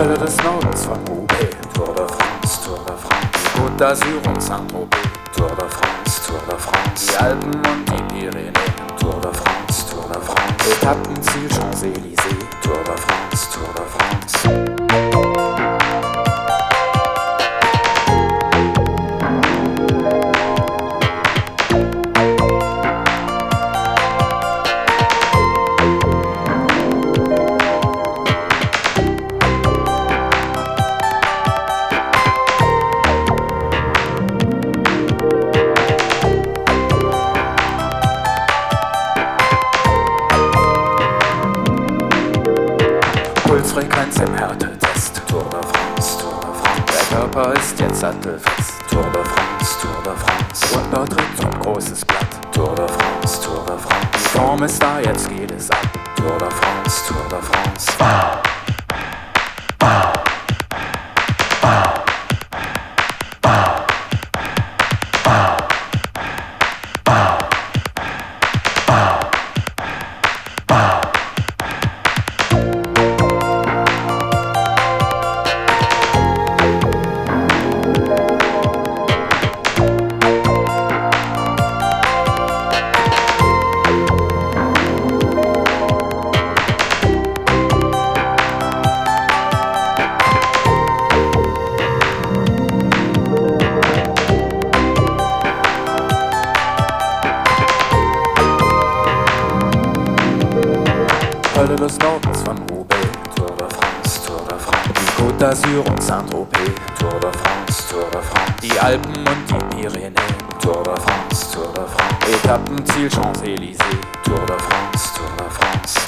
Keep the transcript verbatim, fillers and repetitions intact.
Hölle des Nordens von Roubaix, Tour de France, Tour de France, Côte d'Azur und Saint-Tropez, Tour de France, Tour de France, die Alpen und die Pyrenäen, Tour de France, Tour de France, Etappenziel Champs-Élysées, Tour de France, Tour de France. Pulsfrequenz im Härtetest, Tour de France, Tour de France. Der Körper ist jetzt sattelfest, Tour de France, Tour de France. Und dort tritt so ein großes Blatt, Tour de France, Tour de France. Die Form ist da, jetzt geht es ab, Tour de France, Tour de France. Ah. Ah. Ah. Hölle des Nordens von Roubaix, Tour de France, Tour de France, die Côte d'Azur und Saint-Tropez, Tour de France, Tour de France, die Alpen und die Pyrenäen, Tour de France, Tour de France, Etappenziel Champs-Élysées, Tour de France, Tour de France.